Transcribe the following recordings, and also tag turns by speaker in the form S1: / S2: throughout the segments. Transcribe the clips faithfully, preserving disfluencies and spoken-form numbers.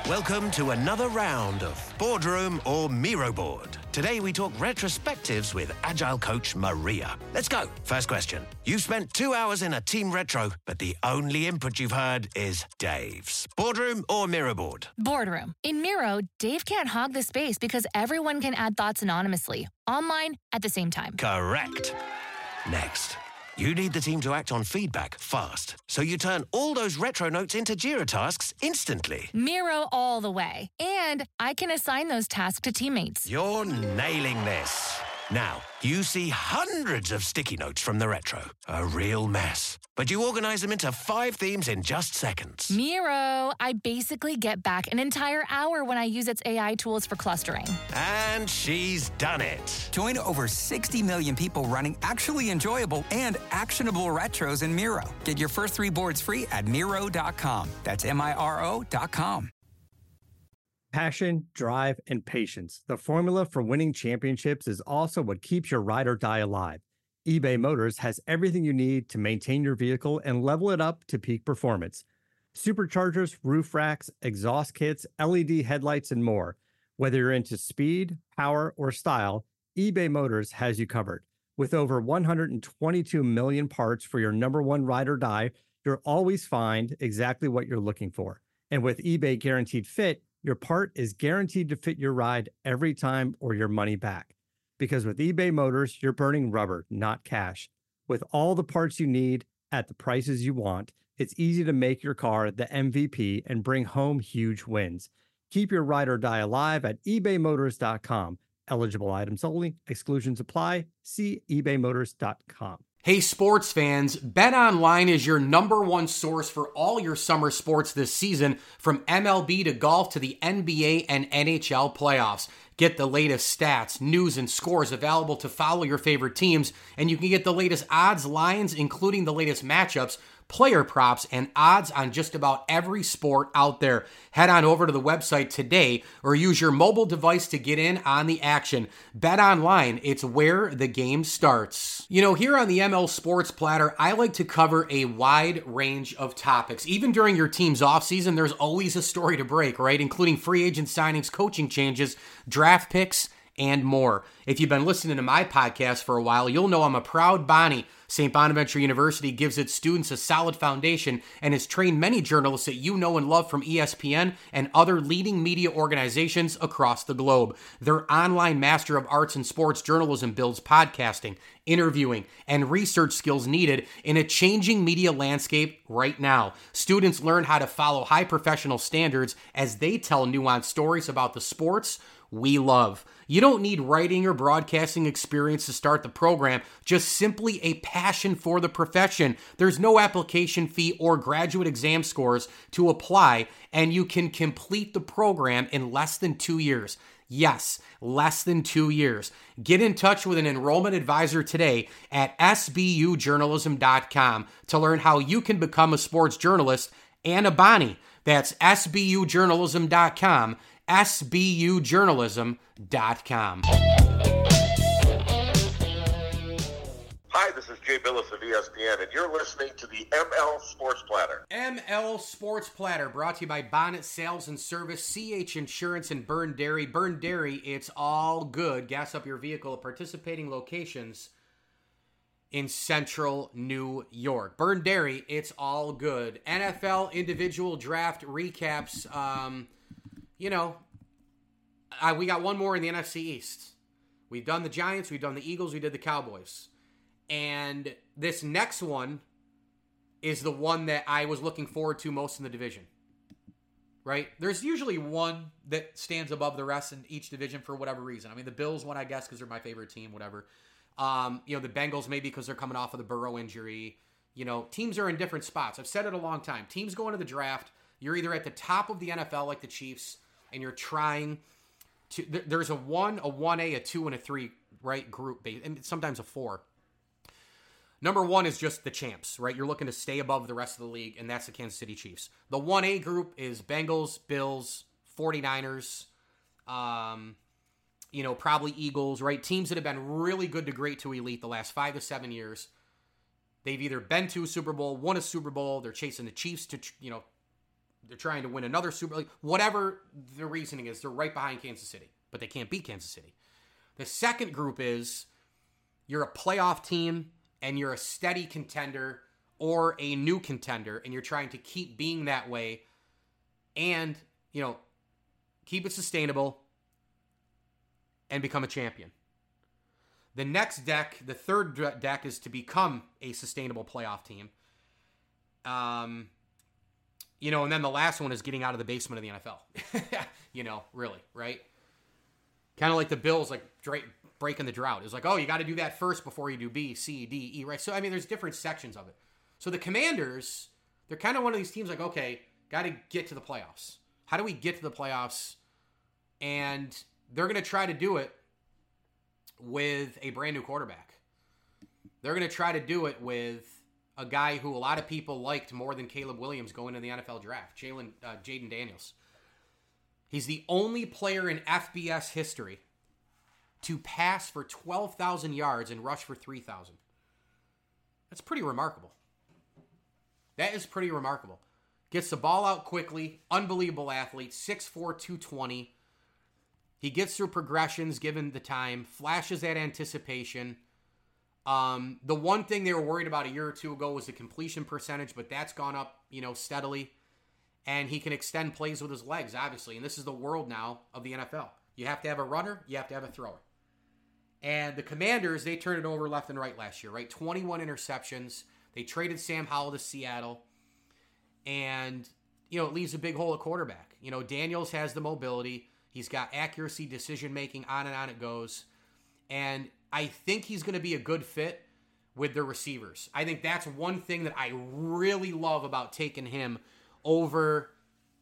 S1: Welcome to another round of Boardroom or Miro Board. Today we talk retrospectives with Agile coach Maria. Let's go. First question. You've spent two hours in a team retro, but the only input you've heard is Dave's. Boardroom or Miro Board?
S2: Boardroom. In Miro, Dave can't hog the space because everyone can add thoughts anonymously, online, at the same time.
S1: Correct. Next. You need the team to act on feedback fast, so you turn all those retro notes into Jira tasks instantly.
S2: Miro all the way. And I can assign those tasks to teammates.
S1: You're nailing this. Now, you see hundreds of sticky notes from the retro. A real mess. But you organize them into five themes in just seconds.
S2: Miro, I basically get back an entire hour when I use its A I tools for clustering.
S1: And she's done it.
S3: Join over sixty million people running actually enjoyable and actionable retros in Miro. Get your first three boards free at Miro dot com. That's M I R O dot com.
S4: Passion, drive, and patience. The formula for winning championships is also what keeps your ride or die alive. eBay Motors has everything you need to maintain your vehicle and level it up to peak performance. Superchargers, roof racks, exhaust kits, L E D headlights, and more. Whether you're into speed, power, or style, eBay Motors has you covered. With over one hundred twenty-two million parts for your number one ride or die, you'll always find exactly what you're looking for. And with eBay Guaranteed Fit, your part is guaranteed to fit your ride every time or your money back. Because with eBay Motors, you're burning rubber, not cash. With all the parts you need at the prices you want, it's easy to make your car the M V P and bring home huge wins. Keep your ride or die alive at ebay motors dot com. Eligible items only. Exclusions apply. See ebay motors dot com.
S5: Hey sports fans, BetOnline is your number one source for all your summer sports this season, from M L B to golf to the N B A and N H L playoffs. Get the latest stats, news, and scores available to follow your favorite teams, and you can get the latest odds, lines, including the latest matchups, player props, and odds on just about every sport out there. Head on over to the website today or use your mobile device to get in on the action. BetOnline, it's where the game starts. You know, here on the M L Sports Platter, I like to cover a wide range of topics. Even during your team's offseason, there's always a story to break, right? Including free agent signings, coaching changes, draft picks, and more. If you've been listening to my podcast for a while, you'll know I'm a proud Bonnie. Saint Bonaventure University gives its students a solid foundation and has trained many journalists that you know and love from E S P N and other leading media organizations across the globe. Their online Master of Arts in Sports Journalism builds podcasting, interviewing, and research skills needed in a changing media landscape right now. Students learn how to follow high professional standards as they tell nuanced stories about the sports we love. You don't need writing or broadcasting experience to start the program, just simply a passion for the profession. There's no application fee or graduate exam scores to apply, and you can complete the program in less than two years. Yes, less than two years. Get in touch with an enrollment advisor today at S B U journalism dot com to learn how you can become a sports journalist and a Bonnie. That's S B U journalism dot com. S B U journalism dot com.
S6: Hi, this is Jay Billis of E S P N, and you're listening to the M L Sports Platter.
S5: M L Sports Platter, brought to you by Bonnet Sales and Service, C H Insurance, and Burn Dairy. Burn Dairy, it's all good. Gas up your vehicle at participating locations in central New York. Burn Dairy, it's all good. N F L individual draft recaps. Um... You know, uh, we got one more in the N F C East. We've done the Giants, we've done the Eagles, we did the Cowboys. And this next one is the one that I was looking forward to most in the division. Right? There's usually one that stands above the rest in each division for whatever reason. I mean, the Bills one, I guess, because they're my favorite team, whatever. Um, you know, the Bengals maybe because they're coming off of the Burrow injury. You know, teams are in different spots. I've said it a long time. Teams go into the draft, you're either at the top of the N F L like the Chiefs, and you're trying to, there's a one, a one A, a two, and a three, right, group, and sometimes a four. Number one is just the champs, right? You're looking to stay above the rest of the league, and that's the Kansas City Chiefs. The one A group is Bengals, Bills, 49ers, um, you know, probably Eagles, right? Teams that have been really good to great to elite the last five to seven years. They've either been to a Super Bowl, won a Super Bowl, they're chasing the Chiefs to, you know, they're trying to win another Super League. Whatever the reasoning is, they're right behind Kansas City, but they can't beat Kansas City. The second group is you're a playoff team and you're a steady contender or a new contender, and you're trying to keep being that way and, you know, keep it sustainable and become a champion. The next deck, the third deck, is to become a sustainable playoff team. Um, you know, and then the last one is getting out of the basement of the N F L. You know, really, right? Kind of like the Bills, like breaking the drought. It was like, oh, you got to do that first before you do B, C, D, E, right? So, I mean, there's different sections of it. So the Commanders, they're kind of one of these teams like, okay, got to get to the playoffs. How do we get to the playoffs? And they're going to try to do it with a brand new quarterback. They're going to try to do it with a guy who a lot of people liked more than Caleb Williams going to the N F L draft, Jalen, uh, Jaden Daniels. He's the only player in F B S history to pass for twelve thousand yards and rush for three thousand. That's pretty remarkable. That is pretty remarkable. Gets the ball out quickly, unbelievable athlete, six four, two twenty. He gets through progressions given the time, flashes that anticipation. Um, the one thing they were worried about a year or two ago was the completion percentage, but that's gone up, you know, steadily. And he can extend plays with his legs, obviously. And this is the world now of the N F L. You have to have a runner, you have to have a thrower. And the Commanders, they turned it over left and right last year, right? twenty-one interceptions. They traded Sam Howell to Seattle. And, you know, it leaves a big hole at quarterback. You know, Daniels has the mobility. He's got accuracy, decision-making, on and on it goes. And I think he's going to be a good fit with the receivers. I think that's one thing that I really love about taking him over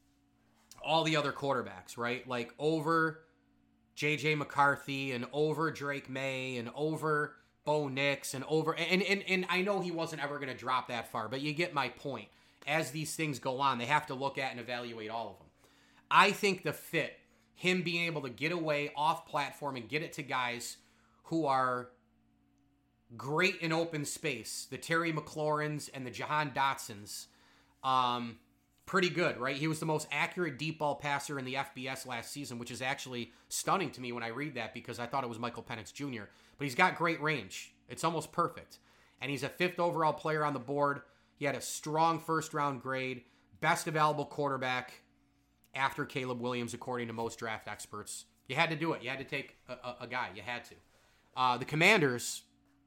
S5: all the other quarterbacks, right? Like over J J McCarthy and over Drake May and over Bo Nix and over... And, and, and I know he wasn't ever going to drop that far, but you get my point. As these things go on, they have to look at and evaluate all of them. I think the fit, him being able to get away off platform and get it to guys who are great in open space, the Terry McLaurins and the Jahan Dotsons, um, pretty good, right? He was the most accurate deep ball passer in the F B S last season, which is actually stunning to me when I read that because I thought it was Michael Penix Junior But he's got great range. It's almost perfect. And he's a fifth overall player on the board. He had a strong first-round grade, best available quarterback after Caleb Williams, according to most draft experts. You had to do it. You had to take a, a, a guy. You had to. Uh, the Commanders,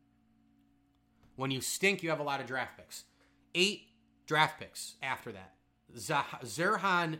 S5: when you stink, you have a lot of draft picks. Eight draft picks after that. Zerhan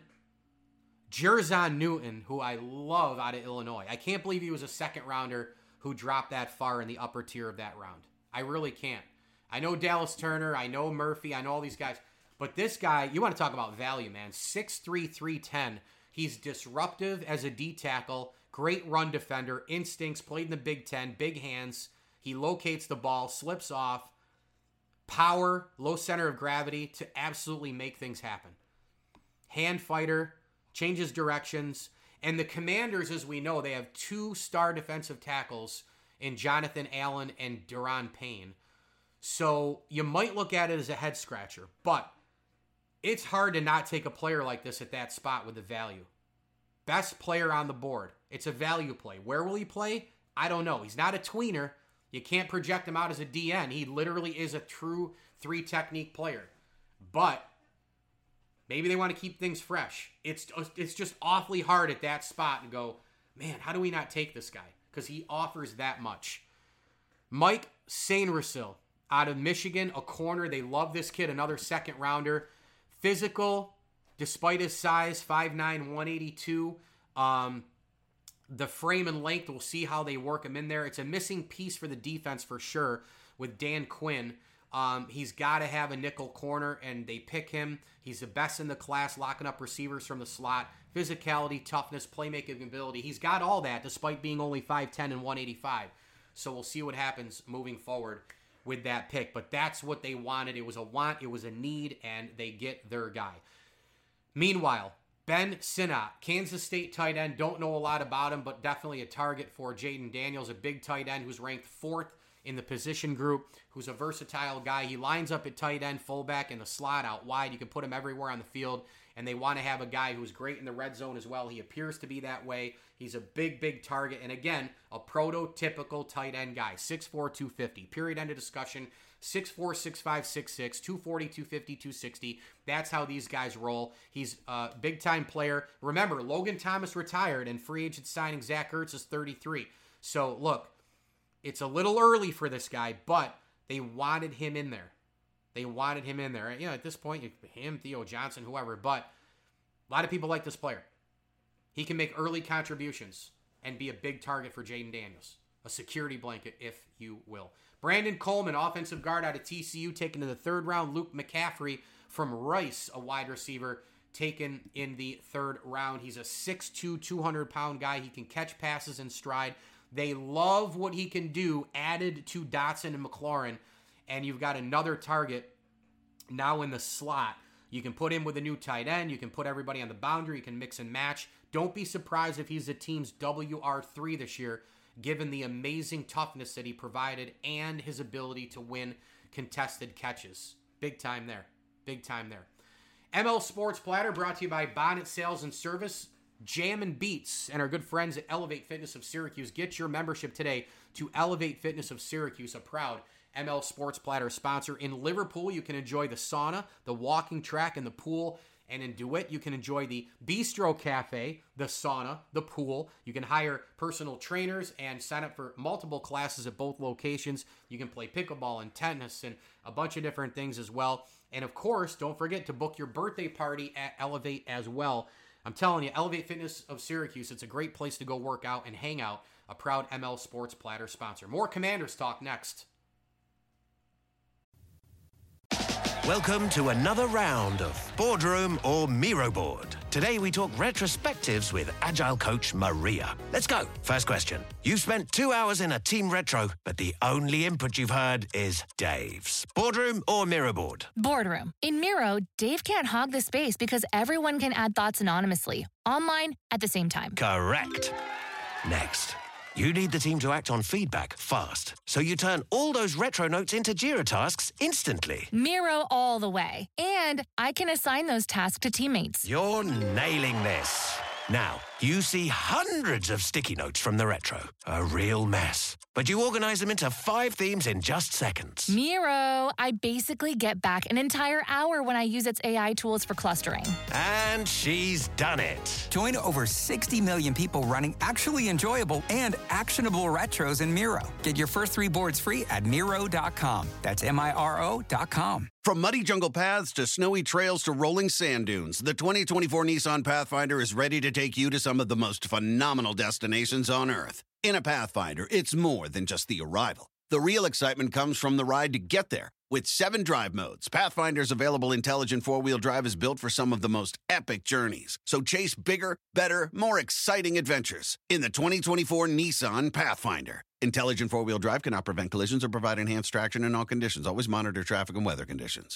S5: Jerzon Newton, who I love out of Illinois. I can't believe he was a second-rounder who dropped that far in the upper tier of that round. I really can't. I know Dallas Turner, I know Murphy, I know all these guys. But this guy, you want to talk about value, man. six three, three ten. He's disruptive as a D-tackle, great run defender, instincts, played in the Big Ten, big hands. He locates the ball, slips off, power, low center of gravity to absolutely make things happen. Hand fighter, changes directions. And the Commanders, as we know, they have two star defensive tackles in Jonathan Allen and Daron Payne. So you might look at it as a head scratcher, but it's hard to not take a player like this at that spot with the value. Best player on the board. It's a value play. Where will he play? I don't know. He's not a tweener. You can't project him out as a D N. He literally is a true three-technique player. But maybe they want to keep things fresh. It's, it's just awfully hard at that spot and go, man, how do we not take this guy? Because he offers that much. Mike Sainristil out of Michigan, a corner. They love this kid, another second rounder. Physical, despite his size, five nine, one eighty-two. Um, the frame and length, we'll see how they work him in there. It's a missing piece for the defense for sure with Dan Quinn. Um, he's got to have a nickel corner, and they pick him. He's the best in the class, locking up receivers from the slot. Physicality, toughness, playmaking ability. He's got all that despite being only five ten and one eighty-five. So we'll see what happens moving forward with that pick. But that's what they wanted. It was a want, it was a need, and they get their guy. Meanwhile, Ben Sinnott, Kansas State tight end. Don't know a lot about him, but definitely a target for Jaden Daniels, a big tight end who's ranked fourth in the position group, who's a versatile guy. He lines up at tight end, fullback, in the slot, out wide. You can put him everywhere on the field. and they want to have a guy who's great in the red zone as well. He appears to be that way. He's a big, big target. And again, a prototypical tight end guy, six four, two fifty. Period, end of discussion. six four, six five, six six, two forty, two fifty, two sixty. That's how these guys roll. He's a big-time player. Remember, Logan Thomas retired, and free agent signing Zach Ertz is thirty-three. So, look, it's a little early for this guy, but they wanted him in there. They wanted him in there. You know, at this point, him, Theo Johnson, whoever, but a lot of people like this player. He can make early contributions and be a big target for Jaden Daniels. A security blanket, if you will. Brandon Coleman, offensive guard out of T C U, taken in the third round. Luke McCaffrey from Rice, a wide receiver, taken in the third round. He's a six two, two hundred pound guy. He can catch passes in stride. They love what he can do, added to Dotson and McLaurin. And you've got another target now in the slot. You can put him with a new tight end. You can put everybody on the boundary. You can mix and match. Don't be surprised if he's the team's W R three this year, given the amazing toughness that he provided and his ability to win contested catches. Big time there. Big time there. M L Sports Platter brought to you by Bonnet Sales and Service, Jam and Beats, and our good friends at Elevate Fitness of Syracuse. Get your membership today to Elevate Fitness of Syracuse, a proud M L Sports Platter sponsor. In Liverpool, you can enjoy the sauna, the walking track, and the pool. And in DeWitt, you can enjoy the Bistro Cafe, the sauna, the pool. You can hire personal trainers and sign up for multiple classes at both locations. You can play pickleball and tennis and a bunch of different things as well. And of course, don't forget to book your birthday party at Elevate as well. I'm telling you, Elevate Fitness of Syracuse, it's a great place to go work out and hang out. A proud M L Sports Platter sponsor. More Commanders talk next.
S1: Welcome to another round of Boardroom or Miro Board. Today we talk retrospectives with Agile coach Maria. Let's go. First question. You've spent two hours in a team retro, but the only input you've heard is Dave's. Boardroom or Miro Board?
S2: Boardroom. In Miro, Dave can't hog the space because everyone can add thoughts anonymously, online at the same time.
S1: Correct. Next. You need the team to act on feedback fast, so you turn all those retro notes into Jira tasks instantly.
S2: Miro all the way. And I can assign those tasks to teammates.
S1: You're nailing this. Now, you see hundreds of sticky notes from the retro. A real mess. But you organize them into five themes in just seconds.
S2: Miro, I basically get back an entire hour when I use its A I tools for clustering.
S1: And she's done it.
S3: Join over sixty million people running actually enjoyable and actionable retros in Miro. Get your first three boards free at Miro dot com. That's M I R O dot com.
S7: From muddy jungle paths to snowy trails to rolling sand dunes, the twenty twenty-four Nissan Pathfinder is ready to take you to some of the most phenomenal destinations on Earth. In a Pathfinder, it's more than just the arrival. The real excitement comes from the ride to get there. With seven drive modes, Pathfinder's available intelligent four-wheel drive is built for some of the most epic journeys. So chase bigger, better, more exciting adventures in the twenty twenty-four Nissan Pathfinder. Intelligent four-wheel drive cannot prevent collisions or provide enhanced traction in all conditions. Always monitor traffic and weather conditions.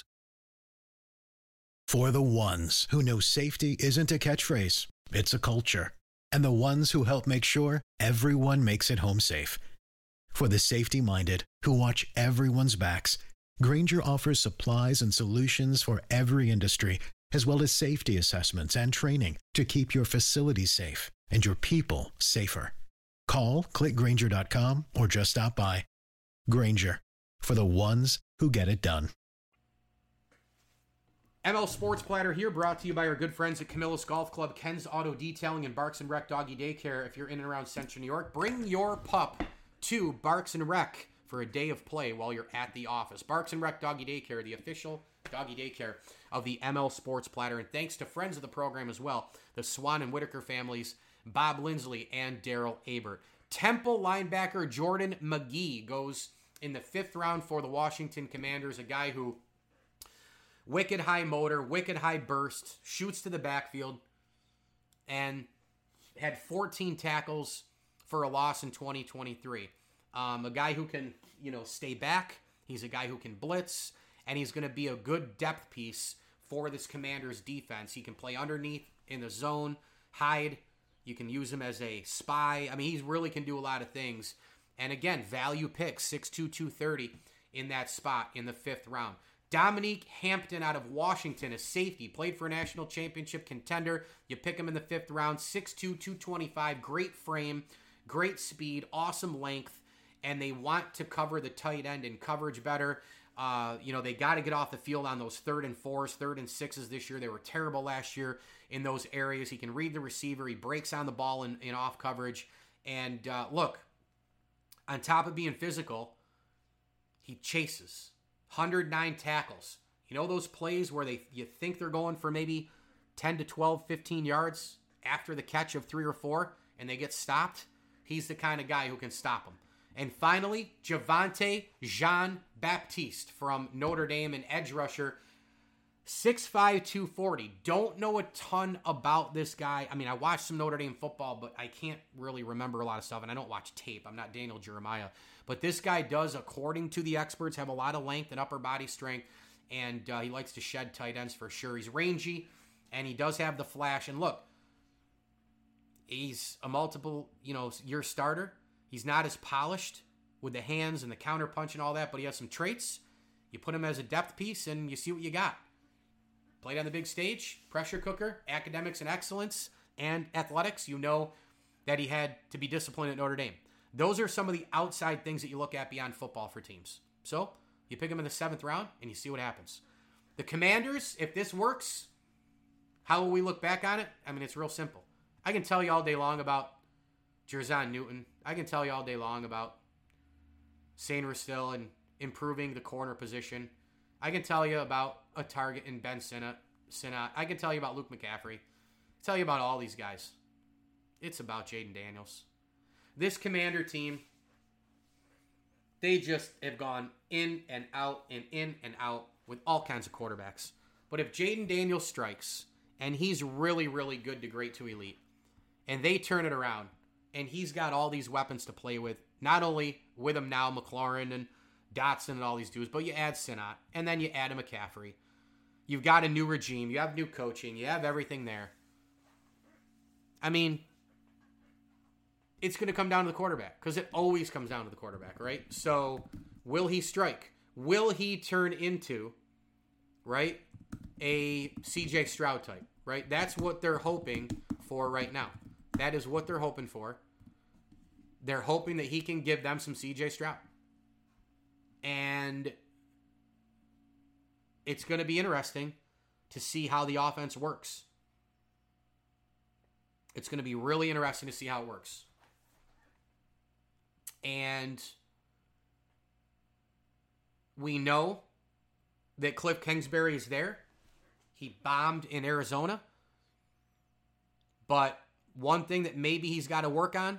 S8: For the ones who know safety isn't a catchphrase, it's a culture. And the ones who help make sure everyone makes it home safe. For the safety-minded who watch everyone's backs, Grainger offers supplies and solutions for every industry, as well as safety assessments and training to keep your facilities safe and your people safer. Call, click Grainger dot com, or just stop by. Grainger, for the ones who get it done.
S5: M L Sports Platter here, brought to you by our good friends at Camillus Golf Club, Ken's Auto Detailing, and Barks and Rec Doggy Daycare. If you're in and around Central New York, bring your pup to Barks and Rec for a day of play while you're at the office. Barks and Rec Doggy Daycare, the official doggy daycare of the M L Sports Platter. And thanks to friends of the program as well, the Swan and Whitaker families, Bob Lindsley and Daryl Abert. Temple linebacker Jordan McGee goes in the fifth round for the Washington Commanders, a guy who wicked high motor, wicked high burst, shoots to the backfield, and had fourteen tackles for a loss in twenty twenty-three. Um, a guy who can, you know, stay back. He's a guy who can blitz, and he's going to be a good depth piece for this Commanders defense. He can play underneath in the zone, hide. You can use him as a spy. I mean, he really can do a lot of things. And again, value pick, six two, two thirty in that spot in the fifth round. Dominique Hampton out of Washington, a safety, played for a national championship contender. You pick him in the fifth round, six two, two twenty-five, great frame, great speed, awesome length, and they want to cover the tight end in coverage better. Uh, you know, they got to get off the field on those third and fours, third and sixes this year. They were terrible last year in those areas. He can read the receiver. He breaks on the ball in, in off coverage. And uh, look, on top of being physical, he chases. one hundred nine tackles. You know those plays where they you think they're going for maybe ten to twelve, fifteen yards after the catch of three or four, and they get stopped? He's the kind of guy who can stop them. And finally, Javonte Jean-Baptiste from Notre Dame, an edge rusher, six five, two forty. Don't know a ton about this guy. I mean, I watched some Notre Dame football, but I can't really remember a lot of stuff, and I don't watch tape. I'm not Daniel Jeremiah. But this guy does, according to the experts, have a lot of length and upper body strength, and uh, he likes to shed tight ends for sure. He's rangy, and he does have the flash. And look, he's a multiple, you know, year starter. He's not as polished with the hands and the counter punch and all that, but he has some traits. You put him as a depth piece, and you see what you got. Played on the big stage, pressure cooker, academics and excellence, and athletics. You know that he had to be disciplined at Notre Dame. Those are some of the outside things that you look at beyond football for teams. So you pick him in the seventh round, and you see what happens. The Commanders, if this works, how will we look back on it? I mean, it's real simple. I can tell you all day long about Jerzon Newton. I can tell you all day long about Saint Rustil and improving the corner position. I can tell you about a target in Ben Sinnott. Sinnott. I can tell you about Luke McCaffrey. I can tell you about all these guys. It's about Jayden Daniels. This Commander team, they just have gone in and out and in and out with all kinds of quarterbacks. But if Jayden Daniels strikes, and he's really, really good to great to elite, and they turn it around, and he's got all these weapons to play with, not only with him now, McLaurin and Dotson and all these dudes, but you add Sinnott, and then you add a McCaffrey. You've got a new regime. You have new coaching. You have everything there. I mean, it's going to come down to the quarterback, because it always comes down to the quarterback, right? So will he strike? Will he turn into, right, a C J Stroud type, right? That's what they're hoping for right now. That is what they're hoping for. They're hoping that he can give them some C J Stroud. And it's going to be interesting to see how the offense works. It's going to be really interesting to see how it works. And we know that Cliff Kingsbury is there. He bombed in Arizona. But one thing that maybe he's got to work on,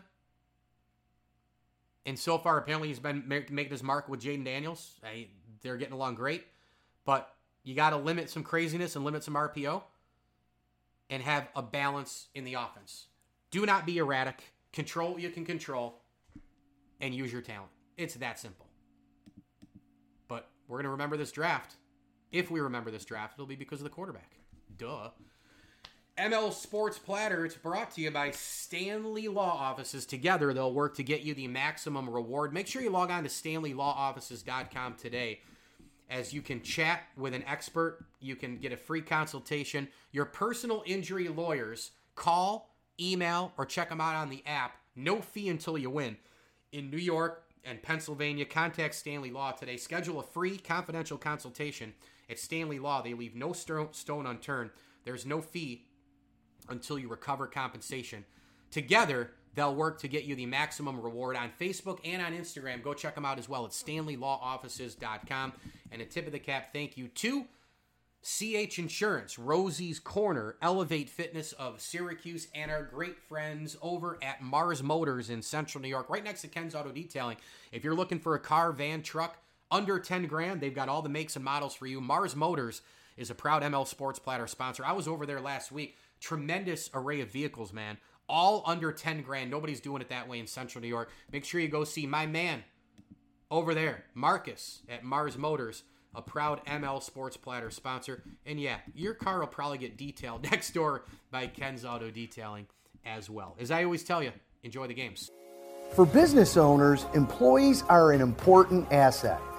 S5: and so far apparently he's been making his mark with Jayden Daniels. I, they're getting along great. But you got to limit some craziness and limit some R P O and have a balance in the offense. Do not be erratic. Control what you can control and use your talent. It's that simple. But we're going to remember this draft. If we remember this draft, it'll be because of the quarterback. Duh. M L Sports Platter, it's brought to you by Stanley Law Offices. Together, they'll work to get you the maximum reward. Make sure you log on to stanley law offices dot com today, as you can chat with an expert. You can get a free consultation. Your personal injury lawyers, call, email, or check them out on the app. No fee until you win. In New York and Pennsylvania, contact Stanley Law today. Schedule a free confidential consultation at Stanley Law. They leave no stone unturned. There's no fee until you recover compensation. Together, they'll work to get you the maximum reward on Facebook and on Instagram. Go check them out as well at stanley law offices dot com. And a tip of the cap thank you to C H Insurance, Rosie's Corner, Elevate Fitness of Syracuse, and our great friends over at Mars Motors in Central New York, right next to Ken's Auto Detailing. If you're looking for a car, van, truck, under ten grand, they've got all the makes and models for you. Mars Motors is a proud M L Sports Platter sponsor. I was over there last week. Tremendous array of vehicles, man. All under ten grand. Nobody's doing it that way in Central New York. Make sure you go see my man over there, Marcus at Mars Motors, a proud M L Sports Platter sponsor. And yeah, your car will probably get detailed next door by Ken's Auto Detailing as well. As I always tell you, enjoy the games.
S9: For business owners, employees are an important asset.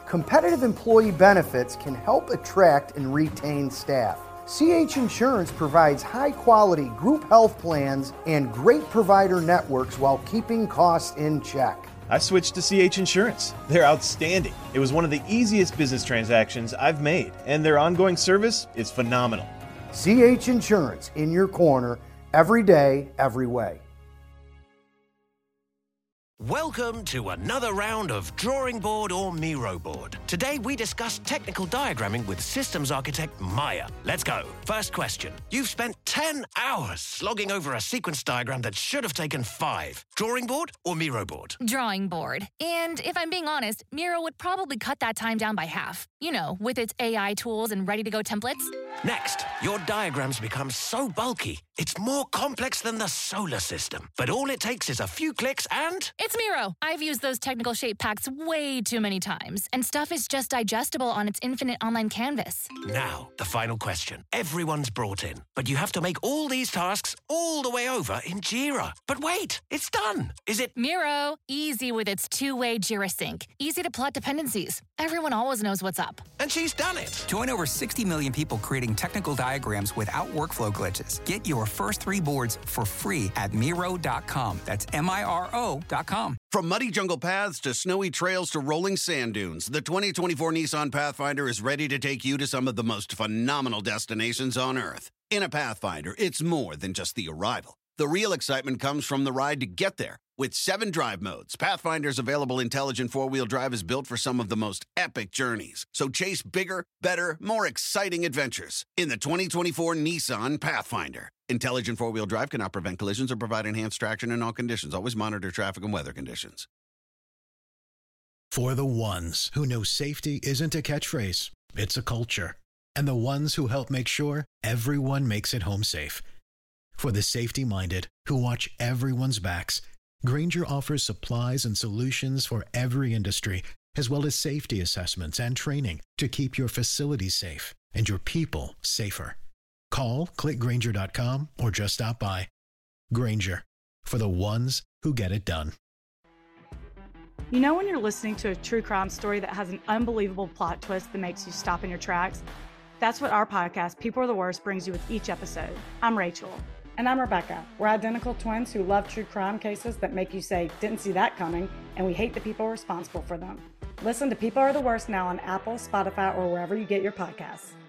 S9: Competitive employee benefits can help attract and retain staff. C H Insurance provides high-quality group health plans and great provider networks while keeping costs in check.
S10: I switched to C H Insurance. They're outstanding. It was one of the easiest business transactions I've made, and their ongoing service is phenomenal.
S9: C H Insurance, in your corner, every day, every way.
S1: Welcome to another round of Drawing Board or Miro Board. Today we discuss technical diagramming with systems architect Maya. Let's go. First question. You've spent ten hours slogging over a sequence diagram that should have taken five. Drawing board or Miro board?
S2: Drawing board. And if I'm being honest, Miro would probably cut that time down by half. You know, with its A I tools and ready-to-go templates.
S1: Next, your diagrams become so bulky, it's more complex than the solar system. But all it takes is a few clicks and...
S2: It's Miro. I've used those technical shape packs way too many times, and stuff is just digestible on its infinite online canvas.
S1: Now, the final question. Everyone's brought in, but you have to make all these tasks all the way over in Jira. But wait, it's done. Is it...
S2: Miro. Easy with its two-way Jira sync. Easy to plot dependencies. Everyone always knows what's up.
S1: And she's done it.
S3: Join over sixty million people creating technical diagrams without workflow glitches. Get your first three boards for free at Miro dot com. That's M I R O dot com.
S7: From muddy jungle paths to snowy trails to rolling sand dunes, the twenty twenty-four Nissan Pathfinder is ready to take you to some of the most phenomenal destinations on Earth. In a Pathfinder, it's more than just the arrival. The real excitement comes from the ride to get there. With seven drive modes, Pathfinder's available intelligent four-wheel drive is built for some of the most epic journeys. So chase bigger, better, more exciting adventures in the twenty twenty-four Nissan Pathfinder. Intelligent four-wheel drive cannot prevent collisions or provide enhanced traction in all conditions. Always monitor traffic and weather conditions.
S8: For the ones who know safety isn't a catchphrase, it's a culture. And the ones who help make sure everyone makes it home safe. For the safety-minded who watch everyone's backs, Grainger offers supplies and solutions for every industry, as well as safety assessments and training to keep your facilities safe and your people safer. Call, click Grainger dot com, or just stop by. Grainger, for the ones who get it done.
S11: You know when you're listening to a true crime story that has an unbelievable plot twist that makes you stop in your tracks? That's what our podcast, People Are the Worst, brings you with each episode. I'm Rachel.
S12: And I'm Rebecca. We're identical twins who love true crime cases that make you say, didn't see that coming, and we hate the people responsible for them. Listen to People Are the Worst now on Apple, Spotify, or wherever you get your podcasts.